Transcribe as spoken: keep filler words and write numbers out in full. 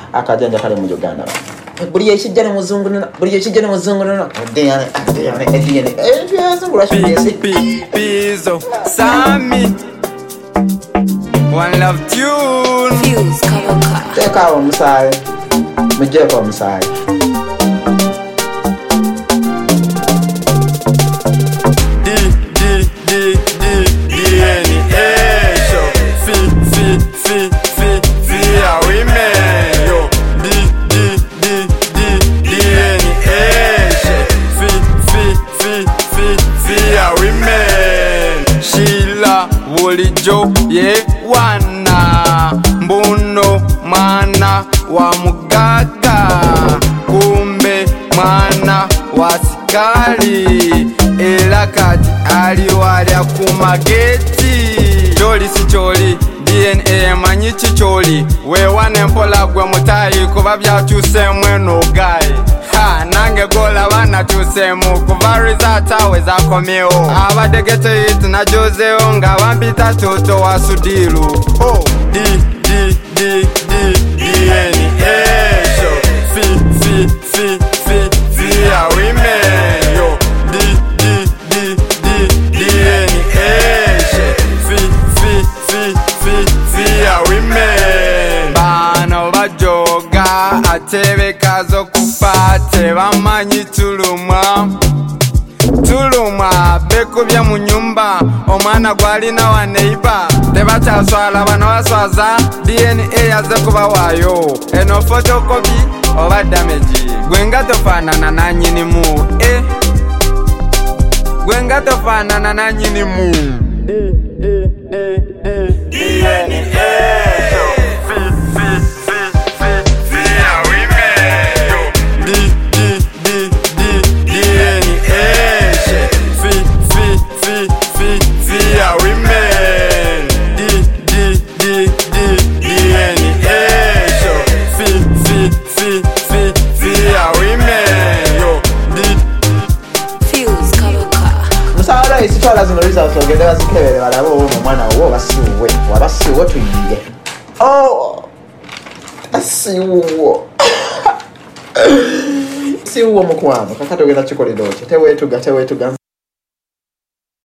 akajanja kale mu Uganda buli ekijja ne muzungu buli ekijja ne muzungu no dene dene dene eh tuyazungu lwashibese Pizo Sami One Love Tune Fuse Kabaka teka omusayi mujje kwa omusayi Bulijo ye wana mbuno mwana wa mugaga kumbe mwana wa sikali era kati ali walya ku mageti joli si choli D N A manyi chicholi we wane mpola gwe mutayi kuba byatuse mweno gaye ha nange gola bana tusemu kuva result awe zakomeo abadegete it na Joseo nga bambita toto wa sudilu oh D D D D D N A show fi fi fi fi fi ya women yo D D D D D N A show fi fi fi fi fi ya women bano bajoga atebe kazo kupate bamanyi tulumwa tulumwa bekubya mu nyumba omwana gwalina wa neighbor tebakyaswala bano baswaza D N A yaze kuba wayo eno photocopy oba damage gwenga tofanana na nyini mu eh gwenga tofanana na nyini mu eh eh eh eh D N A isitwala zino results ogende bazikebere balabo omwana wo basiwe wabasiwe tuyiye oh asiwo siwo mukwano kakatogenda chikoledo tewetu gatewetu